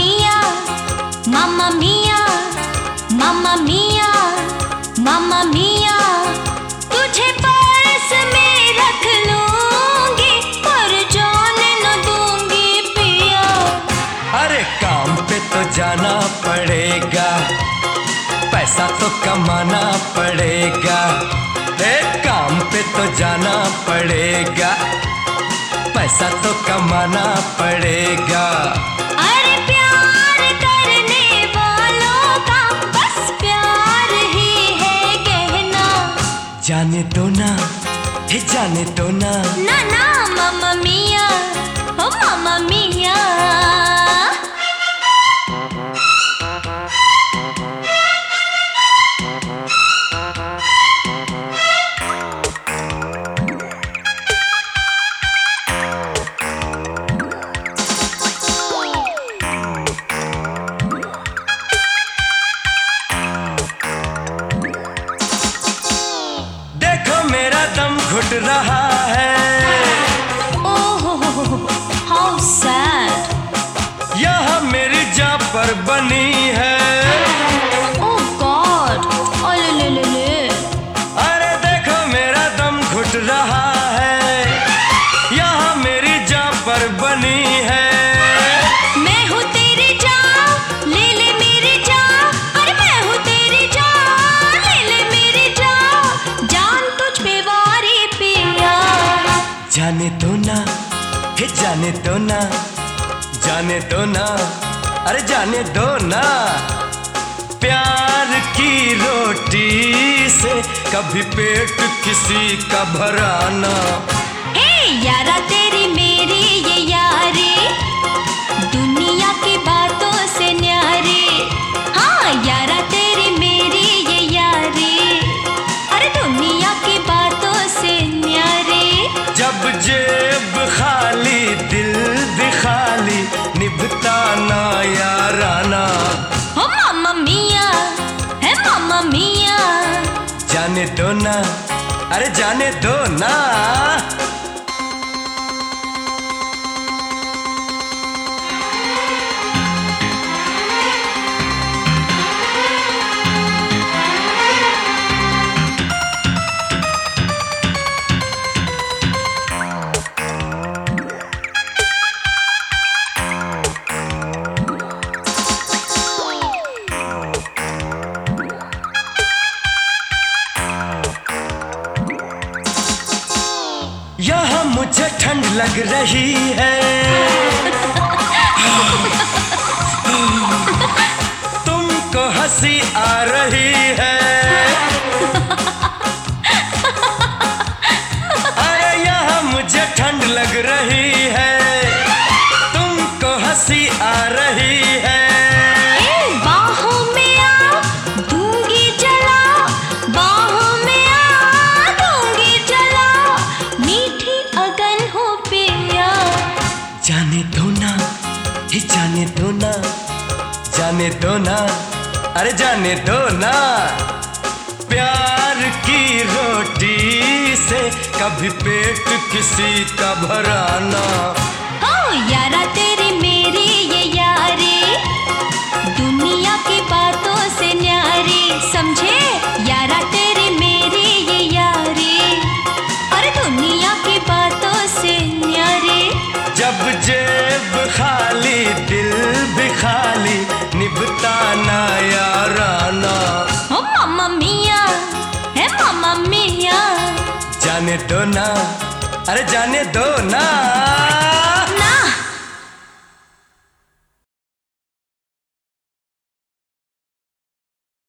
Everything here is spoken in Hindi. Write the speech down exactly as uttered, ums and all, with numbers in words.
मिया, मामा मिया, मामा मिया, मामा मिया, तुझे पर्स में रख लूंगी पर जाने न दूंगी पिया। अरे काम पे तो जाना पड़ेगा, पैसा तो कमाना पड़ेगा। ए काम पे तो जाना पड़ेगा, पैसा तो कमाना पड़ेगा। अरे प्यार करने वालों का बस प्यार ही है कहना। जाने दो ना, हे जाने दो ना। ना ना मामा मिया, ओ मामा मिया। मेरा दम घुट रहा है। Oh how sad. यहाँ मेरी जान पर बनी है। ओह गॉड, ओले ले ले ले। अरे देखो मेरा दम घुट रहा है, यहाँ मेरी जान पर बनी है। मैं हूँ तेरी जान, ले ले मेरी जान। अरे मैं हूँ तेरी जान, ले ले मेरी जान। जान तुझ पे वारी पिया। जाने दो ना, हे जाने दो ना, जाने दो ना, अरे जाने दो ना। प्यार की रोटी से कभी पेट किसी का भराना। हे यारा तेरी मेरी ये यारी, दुनिया की बातों से न्यारी। हाँ यारा तेरी मेरी ये यारी, अरे दुनिया की बातों से न्यारी। जब जेब खाली दिल भी खाली, निभता ना याराना। हो मामा मिया, है मामा मिया। जाने दो ना, अरे जाने दो ना। यहाँ मुझे ठंड लग रही है। तुमको हंसी आ रही है। अरे यहाँ मुझे ठंड लग रही है, तुमको हंसी आ रही है। बाहों में आ दूंगी जला, बाहों में आ दूंगी जला, मीठी अगन हो पिया। जाने दो ना, हे जाने दो ना, जाने दो ना, अरे जाने दो ना। प्यार की रोटी से कभी पेट किसी का भराना। हो यारा तेरी मेरी ये यारी, दुनिया की बातों से न्यारी। समझे यारा तेरी मेरी ये यारी, और दुनिया की बातों से न्यारी। जब जेब खाली दिल भी खाली, निभता ना याराना। हो मामा मिया, है मामा मिया। जाने दो ना, अरे जाने दो ना।